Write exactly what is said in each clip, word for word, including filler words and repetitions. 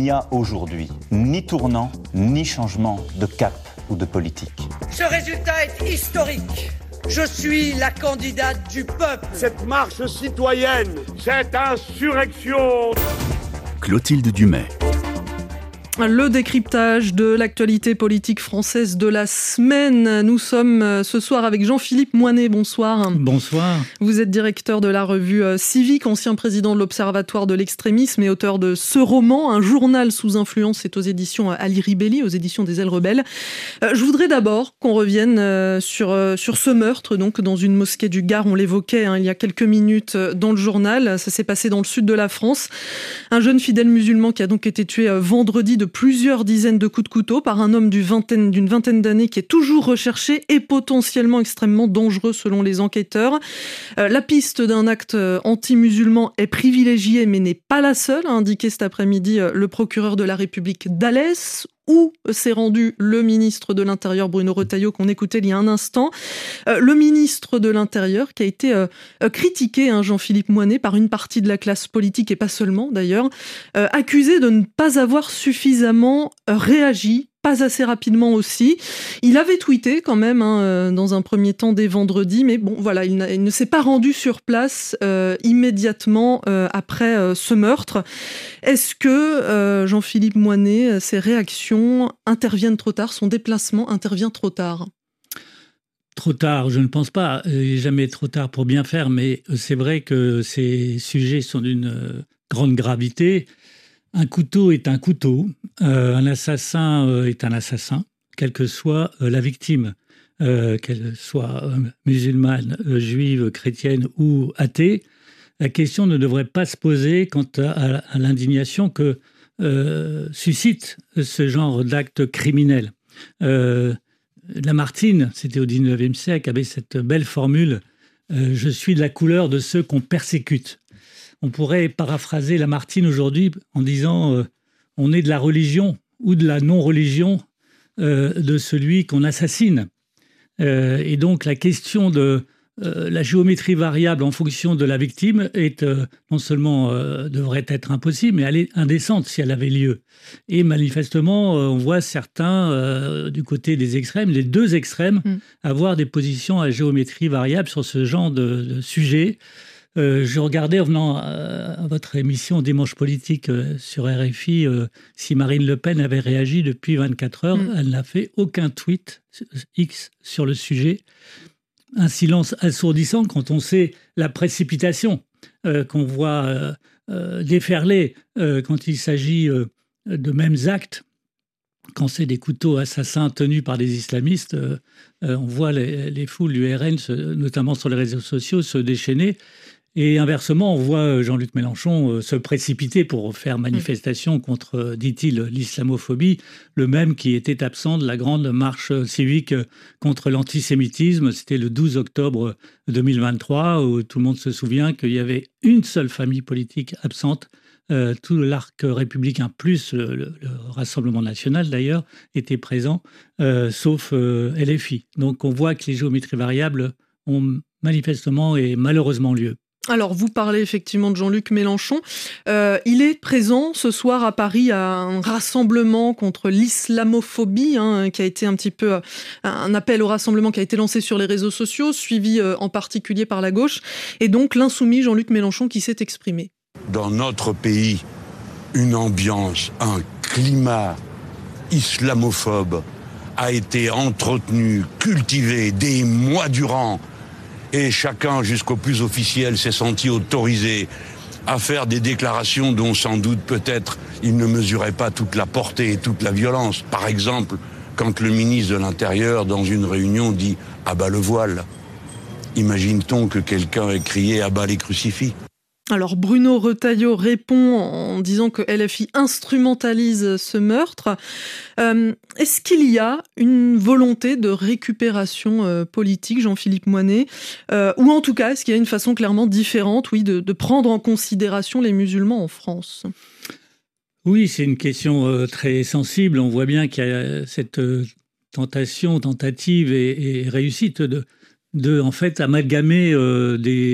n'y a aujourd'hui ni tournant, ni changement de cap ou de politique. Ce résultat est historique. Je suis la candidate du peuple. Cette marche citoyenne, cette insurrection. Clotilde Dumais. Le décryptage de l'actualité politique française de la semaine. Nous sommes ce soir avec Jean-Philippe Moinet. Bonsoir. Bonsoir. Vous êtes directeur de la revue Civique, ancien président de l'Observatoire de l'extrémisme et auteur de ce roman, Un journal sous influence. C'est aux éditions Ali Ribelli, aux éditions des Ailes Rebelles. Je voudrais d'abord qu'on revienne sur, sur ce meurtre, donc dans une mosquée du Gard. On l'évoquait hein, il y a quelques minutes dans le journal. Ça s'est passé dans le sud de la France. Un jeune fidèle musulman qui a donc été tué vendredi de plusieurs dizaines de coups de couteau par un homme d'une vingtaine, d'une vingtaine d'années qui est toujours recherché et potentiellement extrêmement dangereux selon les enquêteurs. Euh, la piste d'un acte anti-musulman est privilégiée mais n'est pas la seule, a indiqué cet après-midi le procureur de la République d'Alès, où s'est rendu le ministre de l'Intérieur Bruno Retailleau qu'on écoutait il y a un instant. Euh, le ministre de l'Intérieur qui a été euh, critiqué, hein, Jean-Philippe Moinet, par une partie de la classe politique et pas seulement d'ailleurs, euh, accusé de ne pas avoir suffisamment euh, réagi, pas assez rapidement aussi. Il avait tweeté quand même hein, dans un premier temps dès vendredi, mais bon voilà, il, il ne s'est pas rendu sur place euh, immédiatement euh, après euh, ce meurtre. Est-ce que euh, Jean-Philippe Moinet, ses réactions interviennent trop tard, son déplacement intervient trop tard? Trop tard, je ne pense pas. Il n'est jamais trop tard pour bien faire, mais c'est vrai que ces sujets sont d'une grande gravité. Un couteau est un couteau, euh, un assassin euh, est un assassin, quelle que soit euh, la victime, euh, qu'elle soit euh, musulmane, euh, juive, chrétienne ou athée. La question ne devrait pas se poser quant à, à, à l'indignation que euh, suscite ce genre d'acte criminel. Euh, Lamartine, c'était au dix-neuvième siècle, avait cette belle formule euh, « Je suis de la couleur de ceux qu'on persécute ». On pourrait paraphraser Lamartine aujourd'hui en disant euh, on est de la religion ou de la non-religion euh, de celui qu'on assassine. Euh, et donc la question de euh, la géométrie variable en fonction de la victime est euh, non seulement euh, devrait être impossible, mais elle est indécente si elle avait lieu. Et manifestement, euh, on voit certains euh, du côté des extrêmes, les deux extrêmes, mmh. avoir des positions à géométrie variable sur ce genre de, de sujet. Euh, je regardais en venant à, à votre émission Dimanche Politique euh, sur R F I euh, si Marine Le Pen avait réagi depuis vingt-quatre heures. Mmh. Elle n'a fait aucun tweet X sur le sujet. Un silence assourdissant quand on sait la précipitation euh, qu'on voit euh, euh, déferler euh, quand il s'agit euh, de mêmes actes. Quand c'est des couteaux assassins tenus par des islamistes, euh, euh, on voit les, les foules du R N, se, notamment sur les réseaux sociaux, se déchaîner. Et inversement, on voit Jean-Luc Mélenchon se précipiter pour faire manifestation contre, dit-il, l'islamophobie, le même qui était absent de la grande marche civique contre l'antisémitisme. C'était le douze octobre deux mille vingt-trois, où tout le monde se souvient qu'il y avait une seule famille politique absente. Euh, tout l'arc républicain, plus le, le, le Rassemblement national d'ailleurs, était présent, euh, sauf euh, L F I. Donc on voit que les géométries variables ont manifestement et malheureusement lieu. Alors, vous parlez effectivement de Jean-Luc Mélenchon. Euh, il est présent ce soir à Paris à un rassemblement contre l'islamophobie, hein, qui a été un petit peu un appel au rassemblement qui a été lancé sur les réseaux sociaux, suivi euh, en particulier par la gauche. Et donc, l'insoumis Jean-Luc Mélenchon qui s'est exprimé. Dans notre pays, une ambiance, un climat islamophobe a été entretenu, cultivé des mois durant. Et chacun, jusqu'au plus officiel, s'est senti autorisé à faire des déclarations dont sans doute peut-être il ne mesurait pas toute la portée et toute la violence. Par exemple, quand le ministre de l'Intérieur, dans une réunion, dit « abat le voile », imagine-t-on que quelqu'un ait crié « abat les crucifix ». Alors Bruno Retailleau répond en disant que L F I instrumentalise ce meurtre. Euh, est-ce qu'il y a une volonté de récupération euh, politique, Jean-Philippe Moinet, euh, ou en tout cas, est-ce qu'il y a une façon clairement différente, oui, de, de prendre en considération les musulmans en France ? Oui, c'est une question euh, très sensible. On voit bien qu'il y a cette euh, tentation, tentative et, et réussite de, de en fait amalgamer euh, des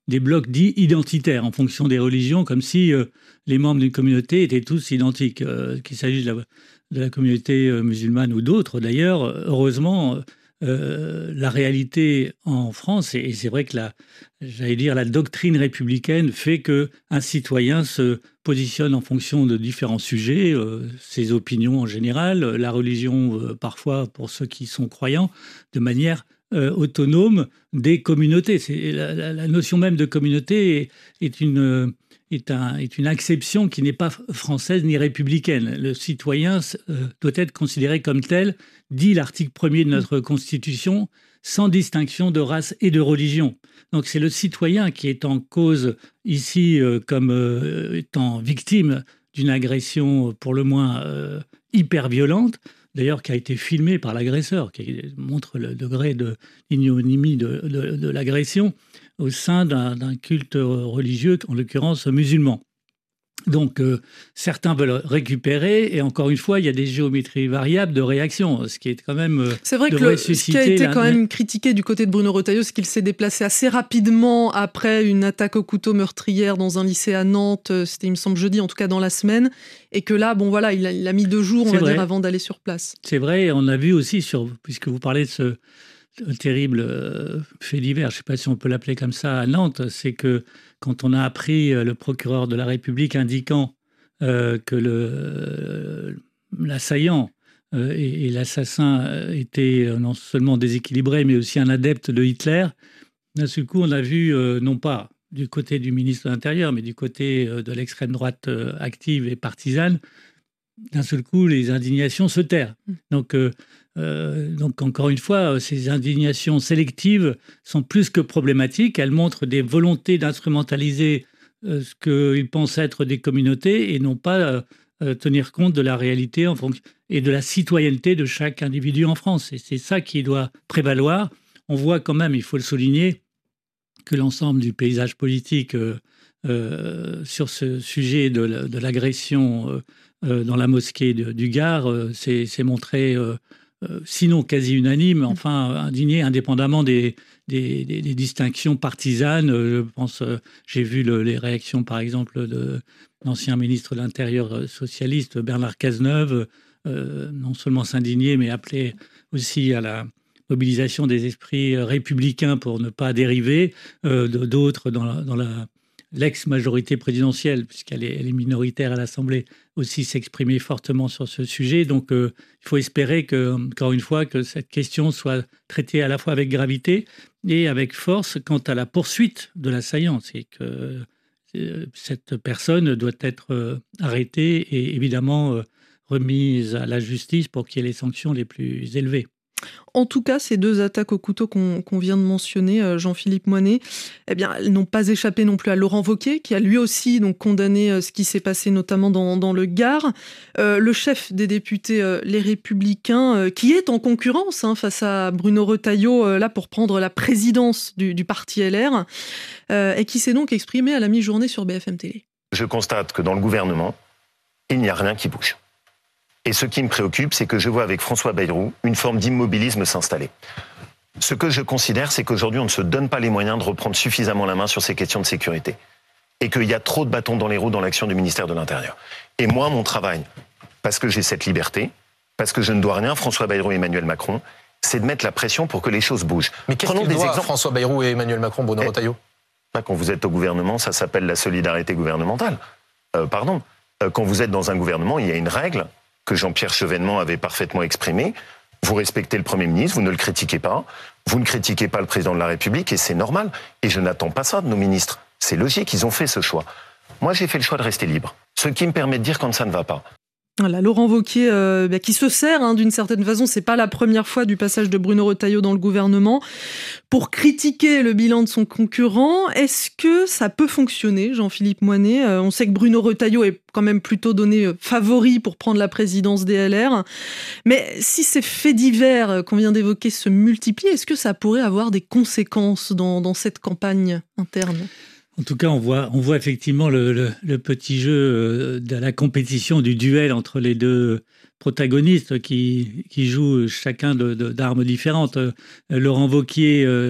des blocs dits identitaires en fonction des religions, comme si euh, les membres d'une communauté étaient tous identiques, euh, qu'il s'agisse de la, de la communauté euh, musulmane ou d'autres. D'ailleurs, heureusement, euh, la réalité en France, et, et c'est vrai que la, j'allais dire, la doctrine républicaine fait qu'un citoyen se positionne en fonction de différents sujets, euh, ses opinions en général, la religion euh, parfois pour ceux qui sont croyants, de manière euh, autonome des communautés. C'est, la, la, la notion même de communauté est, est, une, est, un, est une acception qui n'est pas française ni républicaine. Le citoyen euh, doit être considéré comme tel, dit l'article premier de notre Constitution, sans distinction de race et de religion. Donc c'est le citoyen qui est en cause ici euh, comme euh, étant victime d'une agression pour le moins euh, hyper violente, d'ailleurs qui a été filmée par l'agresseur, qui montre le degré de l'ignominie de, de, de l'agression au sein d'un, d'un culte religieux, en l'occurrence musulman. Donc, euh, certains veulent récupérer, et encore une fois, il y a des géométries variables de réaction, ce qui est quand même... Euh, c'est vrai que le, ce qui a été quand même critiqué du côté de Bruno Retailleau, c'est qu'il s'est déplacé assez rapidement après une attaque au couteau meurtrière dans un lycée à Nantes, c'était, il me semble, jeudi, en tout cas dans la semaine, et que là, bon voilà, il a, il a mis deux jours, on c'est va vrai. dire, avant d'aller sur place. C'est vrai, on a vu aussi, sur, puisque vous parlez de ce terrible euh, fait divers, je ne sais pas si on peut l'appeler comme ça, à Nantes, c'est que quand on a appris euh, le procureur de la République indiquant euh, que le, euh, l'assaillant euh, et, et l'assassin étaient euh, non seulement déséquilibrés, mais aussi un adepte de Hitler, d'un seul coup, on a vu, euh, non pas du côté du ministre de l'Intérieur, mais du côté euh, de l'extrême droite euh, active et partisane, d'un seul coup, les indignations se tairent. Donc, euh, euh, donc, encore une fois, ces indignations sélectives sont plus que problématiques. Elles montrent des volontés d'instrumentaliser euh, ce qu'ils pensent être des communautés et non pas euh, tenir compte de la réalité en fonction, et de la citoyenneté de chaque individu en France. Et c'est ça qui doit prévaloir. On voit quand même, il faut le souligner, que l'ensemble du paysage politique euh, euh, sur ce sujet de, la, de l'agression euh, euh, dans la mosquée de, du Gard euh, s'est, s'est montré... Euh, Euh, sinon quasi unanime, enfin indigné, indépendamment des, des, des, des distinctions partisanes. Euh, je pense, euh, j'ai vu le, les réactions, par exemple, de l'ancien ministre de l'Intérieur socialiste, Bernard Cazeneuve, euh, non seulement s'indigner, mais appeler aussi à la mobilisation des esprits républicains pour ne pas dériver, euh, d'autres dans la, dans la l'ex-majorité présidentielle, puisqu'elle est, elle est minoritaire à l'Assemblée, aussi s'exprimer fortement sur ce sujet. Donc, euh, il faut espérer que, encore une fois, que cette question soit traitée à la fois avec gravité et avec force quant à la poursuite de l'assaillant. C'est que euh, cette personne doit être euh, arrêtée et évidemment euh, remise à la justice pour qu'il y ait les sanctions les plus élevées. En tout cas, ces deux attaques au couteau qu'on, qu'on vient de mentionner, euh, Jean-Philippe Moinet, eh bien, elles n'ont pas échappé non plus à Laurent Wauquiez, qui a lui aussi donc, condamné euh, ce qui s'est passé notamment dans, dans le Gard. Euh, le chef des députés, euh, Les Républicains, euh, qui est en concurrence hein, face à Bruno Retailleau, euh, là pour prendre la présidence du, du parti L R, euh, et qui s'est donc exprimé à la mi-journée sur B F M Télé. Je constate que dans le gouvernement, il n'y a rien qui bouge. Et ce qui me préoccupe, c'est que je vois avec François Bayrou une forme d'immobilisme s'installer. Ce que je considère, c'est qu'aujourd'hui, on ne se donne pas les moyens de reprendre suffisamment la main sur ces questions de sécurité. Et qu'il y a trop de bâtons dans les roues dans l'action du ministère de l'Intérieur. Et moi, mon travail, parce que j'ai cette liberté, parce que je ne dois rien à François Bayrou et Emmanuel Macron, c'est de mettre la pression pour que les choses bougent. Mais qu'est-ce Prenons qu'il des doit exemples. François Bayrou et Emmanuel Macron, Bruno Retailleau ? Quand vous êtes au gouvernement, ça s'appelle la solidarité gouvernementale. Euh, pardon. Euh, quand vous êtes dans un gouvernement, il y a une règle que Jean-Pierre Chevènement avait parfaitement exprimé. Vous respectez le Premier ministre, vous ne le critiquez pas, vous ne critiquez pas le Président de la République, et c'est normal. Et je n'attends pas ça de nos ministres. C'est logique, ils ont fait ce choix. Moi, j'ai fait le choix de rester libre. Ce qui me permet de dire quand ça ne va pas. Voilà, Laurent Wauquiez euh, bah, qui se sert hein, d'une certaine façon, c'est pas la première fois du passage de Bruno Retailleau dans le gouvernement, pour critiquer le bilan de son concurrent. Est-ce que ça peut fonctionner, Jean-Philippe Moinet ? euh, On sait que Bruno Retailleau est quand même plutôt donné euh, favori pour prendre la présidence des L R. Mais si ces faits divers euh, qu'on vient d'évoquer se multiplient, est-ce que ça pourrait avoir des conséquences dans, dans cette campagne interne ? En tout cas, on voit, on voit effectivement le, le, le petit jeu de la compétition, du duel entre les deux protagonistes qui, qui jouent chacun de, de, d'armes différentes. Euh, Laurent Wauquiez euh,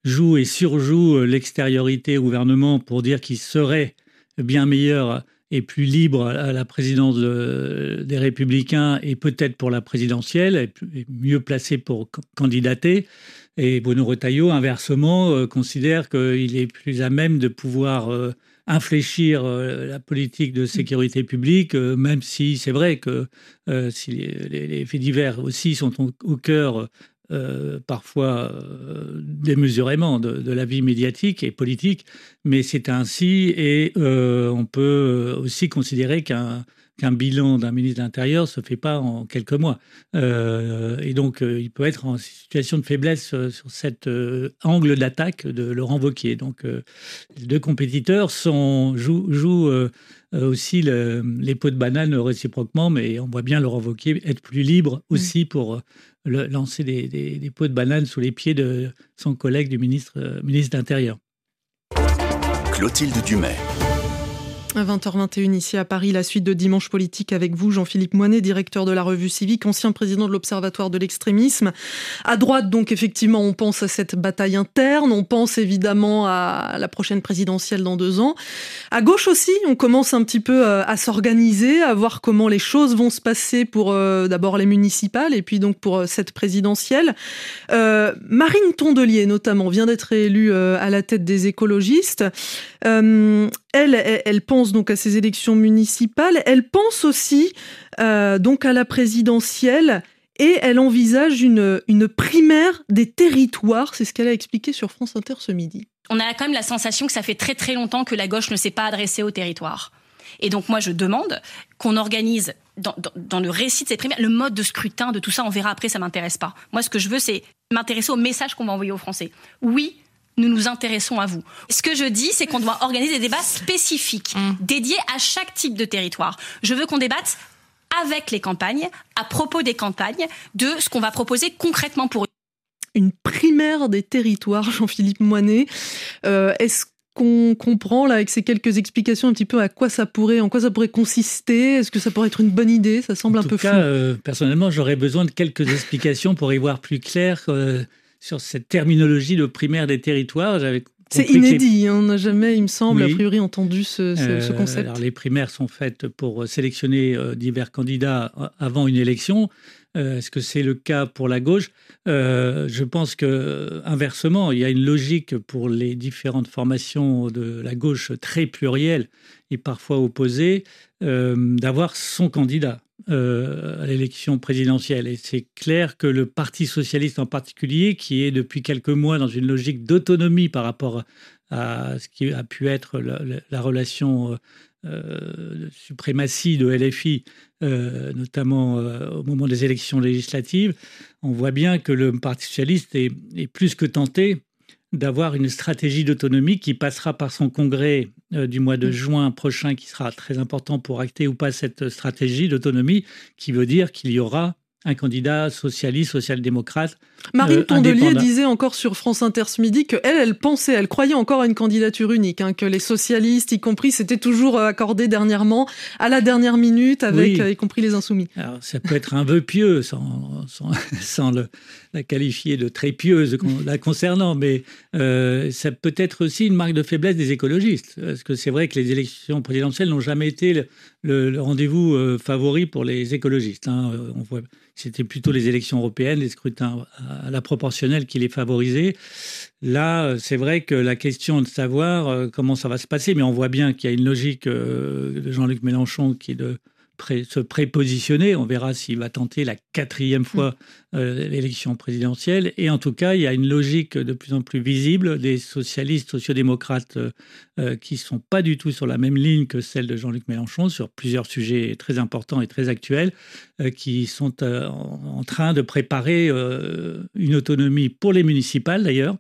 joue et surjoue l'extériorité au gouvernement pour dire qu'il serait bien meilleur et plus libre à la présidence de, des Républicains et peut-être pour la présidentielle, et, et mieux placé pour candidater. Et Bruno Retailleau, inversement, euh, considère qu'il est plus à même de pouvoir euh, infléchir euh, la politique de sécurité publique, euh, même si c'est vrai que euh, si les, les, les faits divers aussi sont au, au cœur euh, parfois euh, démesurément de, de la vie médiatique et politique, mais c'est ainsi, et euh, on peut aussi considérer qu'un qu'un bilan d'un ministre de l'Intérieur ne se fait pas en quelques mois. Euh, et donc, euh, il peut être en situation de faiblesse euh, sur cet euh, angle d'attaque de Laurent Wauquiez. Donc, euh, les deux compétiteurs sont, jouent, jouent euh, aussi le, les pots de banane réciproquement, mais on voit bien Laurent Wauquiez être plus libre aussi pour euh, le, lancer des, des, des pots de banane sous les pieds de son collègue du ministre, euh, ministre de l'Intérieur. Clotilde Dumais. À vingt heures vingt et une ici à Paris, la suite de Dimanche Politique avec vous, Jean-Philippe Moinet, directeur de la Revue Civique, ancien président de l'Observatoire de l'extrémisme. À droite, donc, effectivement, on pense à cette bataille interne, on pense évidemment à la prochaine présidentielle dans deux ans. À gauche aussi, on commence un petit peu à s'organiser, à voir comment les choses vont se passer pour euh, d'abord les municipales et puis donc pour euh, cette présidentielle. Euh, Marine Tondelier, notamment, vient d'être élue euh, à la tête des écologistes. Euh, elle, elle, elle pense donc à ces élections municipales. Elle pense aussi euh, donc à la présidentielle et elle envisage une, une primaire des territoires. C'est ce qu'elle a expliqué sur France Inter ce midi. On a quand même la sensation que ça fait très très longtemps que la gauche ne s'est pas adressée au territoire. Et donc moi je demande qu'on organise dans, dans, dans le récit de ces primaires, le mode de scrutin, de tout ça, on verra après, ça m'intéresse pas. Moi ce que je veux, c'est m'intéresser au message qu'on va envoyer aux Français. Oui, nous nous intéressons à vous. Ce que je dis, c'est qu'on doit organiser des débats spécifiques, mmh. dédiés à chaque type de territoire. Je veux qu'on débatte avec les campagnes, à propos des campagnes, de ce qu'on va proposer concrètement pour eux. Une primaire des territoires, Jean-Philippe Moinet. Euh, est-ce qu'on comprend, là, avec ces quelques explications, un petit peu à quoi ça pourrait, en quoi ça pourrait consister? Est-ce que ça pourrait être une bonne idée? Ça semble en un peu cas, flou. Euh, personnellement, j'aurais besoin de quelques explications pour y voir plus clair euh, sur cette terminologie de primaire des territoires. J'avais C'est inédit, les... hein, on n'a jamais, il me semble, oui. a priori entendu ce, ce, euh, ce concept. Alors les primaires sont faites pour sélectionner euh, divers candidats avant une élection. Euh, est-ce que c'est le cas pour la gauche? euh, Je pense que inversement, il y a une logique pour les différentes formations de la gauche très plurielle et parfois opposée euh, d'avoir son candidat euh, à l'élection présidentielle. Et c'est clair que le Parti socialiste en particulier, qui est depuis quelques mois dans une logique d'autonomie par rapport à ce qui a pu être la, la, la relation euh, de suprématie de L F I, euh, notamment euh, au moment des élections législatives, on voit bien que le Parti socialiste est, est plus que tenté d'avoir une stratégie d'autonomie qui passera par son congrès euh, du mois de juin prochain, qui sera très important pour acter ou pas cette stratégie d'autonomie, qui veut dire qu'il y aura un candidat socialiste, social-démocrate. Marine euh, Tondelier disait encore sur France Inter ce midi qu'elle, elle pensait, elle croyait encore à une candidature unique, hein, que les socialistes, y compris, s'étaient toujours accordés dernièrement, à la dernière minute, avec, oui. euh, y compris les Insoumis. Alors, ça peut être un vœu pieux, sans, sans, sans le, la qualifier de très pieuse la concernant, mais euh, ça peut être aussi une marque de faiblesse des écologistes, parce que c'est vrai que les élections présidentielles n'ont jamais été le, le, le rendez-vous euh, favori pour les écologistes. Hein. On voit, c'était plutôt les élections européennes, les scrutins à la proportionnelle qui les favorisaient. Là, c'est vrai que la question de savoir euh, comment ça va se passer, mais on voit bien qu'il y a une logique euh, de Jean-Luc Mélenchon qui est de pré- se prépositionner. On verra s'il va tenter la quatrième fois euh, l'élection présidentielle. Et en tout cas, il y a une logique de plus en plus visible des socialistes, sociodémocrates euh, qui ne sont pas du tout sur la même ligne que celle de Jean-Luc Mélenchon sur plusieurs sujets très importants et très actuels, euh, qui sont euh, en, en train de préparer euh, une autonomie pour les municipales d'ailleurs.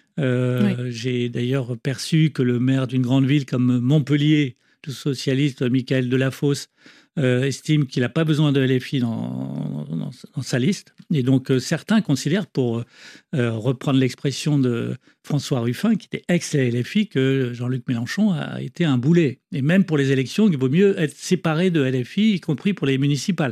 Euh, oui. J'ai d'ailleurs perçu que le maire d'une grande ville comme Montpellier, le socialiste Michael Delafosse, euh, estime qu'il n'a pas besoin de L F I dans, dans, dans sa liste. Et donc, euh, certains considèrent, pour euh, reprendre l'expression de François Ruffin, qui était ex-L F I, que Jean-Luc Mélenchon a été un boulet. Et même pour les élections, il vaut mieux être séparé de L F I, y compris pour les municipales.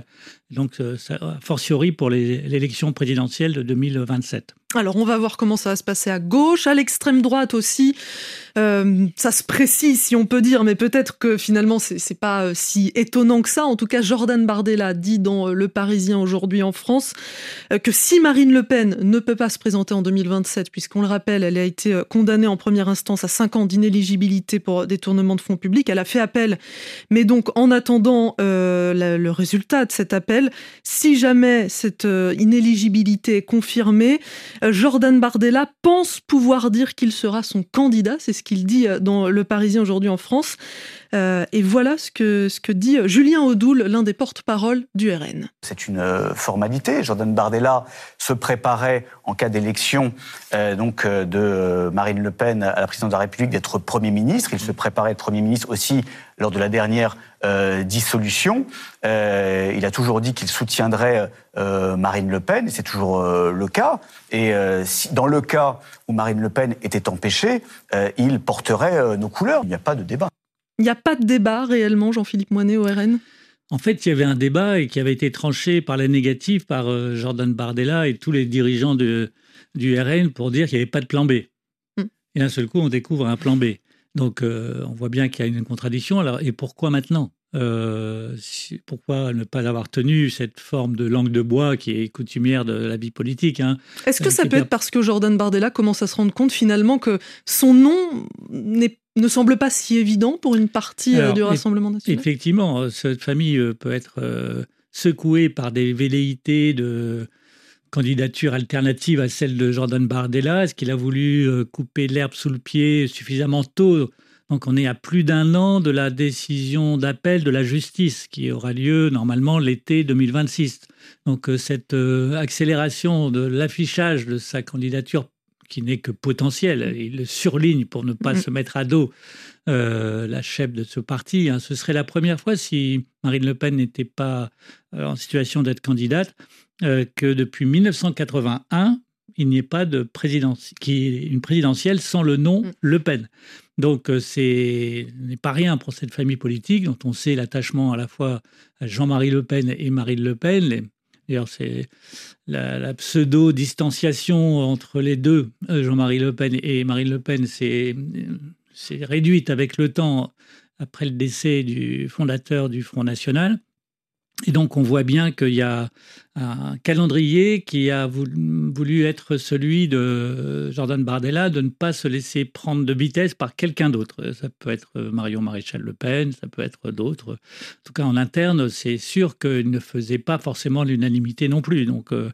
Donc, ça, a fortiori pour les, l'élection présidentielle de deux mille vingt-sept. Alors, on va voir comment ça va se passer à gauche, à l'extrême droite aussi. Euh, ça se précise, si on peut dire, mais peut-être que finalement, c'est, c'est pas euh, si étonnant que ça. En tout cas, Jordan Bardella dit dans euh, Le Parisien aujourd'hui en France euh, que si Marine Le Pen ne peut pas se présenter en deux mille vingt-sept, puisqu'on le rappelle, elle a été euh, condamnée en première instance à cinq ans d'inéligibilité pour détournement de fonds publics. Elle a fait appel, mais donc en attendant euh, la, le résultat de cet appel, si jamais cette euh, inéligibilité est confirmée, Jordan Bardella pense pouvoir dire qu'il sera son candidat, c'est ce qu'il dit dans Le Parisien aujourd'hui en France. Euh, et voilà ce que, ce que dit Julien Audoul, l'un des porte-parole du R N. C'est une formalité. Jordan Bardella se préparait en cas d'élection euh, donc, euh, de Marine Le Pen à la présidence de la République d'être Premier ministre. Il se préparait à être Premier ministre aussi lors de la dernière euh, dissolution. Euh, il a toujours dit qu'il soutiendrait euh, Marine Le Pen, et c'est toujours euh, le cas. Et euh, si, dans le cas où Marine Le Pen était empêchée, euh, il porterait euh, nos couleurs. Il n'y a pas de débat. Il n'y a pas de débat réellement, Jean-Philippe Moinet, au R N ? En fait, il y avait un débat et qui avait été tranché par la négative par euh, Jordan Bardella et tous les dirigeants de, du R N pour dire qu'il n'y avait pas de plan B. Mm. Et d'un seul coup, on découvre un plan B. Donc, euh, on voit bien qu'il y a une contradiction. Alors, et pourquoi maintenant ? Euh, si, pourquoi ne pas avoir tenu cette forme de langue de bois qui est coutumière de la vie politique, hein ? Est-ce que euh, ça peut être parce que Jordan Bardella commence à se rendre compte finalement que son nom n'est, ne semble pas si évident pour une partie Alors, du Rassemblement national ? Effectivement, cette famille peut être euh, secouée par des velléités de candidature alternative à celle de Jordan Bardella. Est-ce qu'il a voulu euh, couper l'herbe sous le pied suffisamment tôt ? Donc on est à plus d'un an de la décision d'appel de la justice qui aura lieu normalement l'été deux mille vingt-six. Donc cette euh, accélération de l'affichage de sa candidature qui n'est que potentielle, il le surligne pour ne pas mmh. se mettre à dos euh, la chef de ce parti. Hein. Ce serait la première fois si Marine Le Pen n'était pas euh, en situation d'être candidate euh, que depuis mille neuf cent quatre-vingt-un, il n'y ait pas de présidence, qui est une présidentielle sans le nom mmh. Le Pen. Donc, c'est n'est pas rien pour cette famille politique dont on sait l'attachement à la fois à Jean-Marie Le Pen et Marine Le Pen. Les, d'ailleurs, c'est la, la pseudo-distanciation entre les deux, Jean-Marie Le Pen et Marine Le Pen, c'est, c'est réduite avec le temps après le décès du fondateur du Front National. Et donc, on voit bien qu'il y a un calendrier qui a voulu être celui de Jordan Bardella, de ne pas se laisser prendre de vitesse par quelqu'un d'autre. Ça peut être Marion Maréchal Le Pen, ça peut être d'autres. En tout cas, en interne, c'est sûr qu'il ne faisait pas forcément l'unanimité non plus. Donc, euh,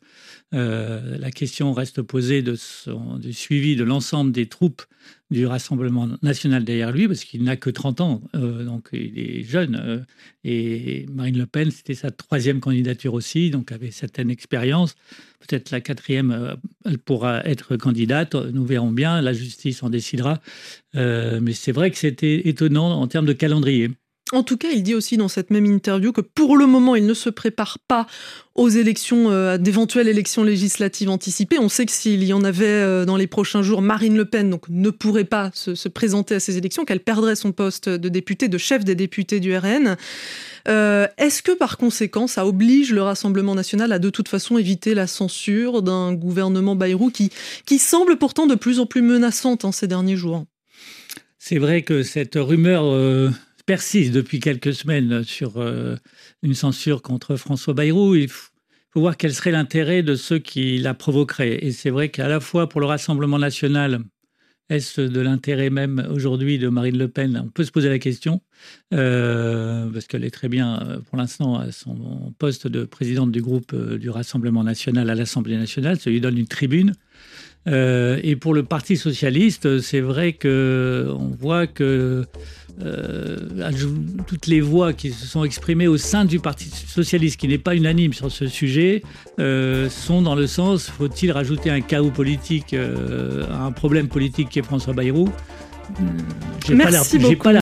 euh, la question reste posée de son, du suivi de l'ensemble des troupes du Rassemblement national derrière lui, parce qu'il n'a que trente ans, euh, donc il est jeune. Euh, et Marine Le Pen, c'était sa troisième candidature aussi, donc avait certaine expérience. Peut-être la quatrième, euh, elle pourra être candidate, nous verrons bien, la justice en décidera. Euh, mais c'est vrai que c'était étonnant en termes de calendrier. En tout cas, il dit aussi dans cette même interview que pour le moment, il ne se prépare pas aux élections, euh, d'éventuelles élections législatives anticipées. On sait que s'il y en avait euh, dans les prochains jours, Marine Le Pen donc, ne pourrait pas se, se présenter à ces élections, qu'elle perdrait son poste de députée, de chef des députés du R N. Euh, est-ce que par conséquent, ça oblige le Rassemblement national à de toute façon éviter la censure d'un gouvernement Bayrou qui, qui semble pourtant de plus en plus menaçante en ces derniers jours ? C'est vrai que cette rumeur... Euh... persiste depuis quelques semaines sur euh, une censure contre François Bayrou. Il faut voir quel serait l'intérêt de ceux qui la provoqueraient. Et c'est vrai qu'à la fois pour le Rassemblement national, est-ce de l'intérêt même aujourd'hui de Marine Le Pen ? On peut se poser la question, euh, parce qu'elle est très bien pour l'instant à son poste de présidente du groupe euh, du Rassemblement national à l'Assemblée nationale, ça lui donne une tribune. Euh, et pour le Parti socialiste, c'est vrai qu'on voit que euh, toutes les voix qui se sont exprimées au sein du Parti socialiste, qui n'est pas unanime sur ce sujet, euh, sont dans le sens, faut-il rajouter un chaos politique, euh, un problème politique qui est François Bayrou ? J'ai Merci pas beaucoup. J'ai pas la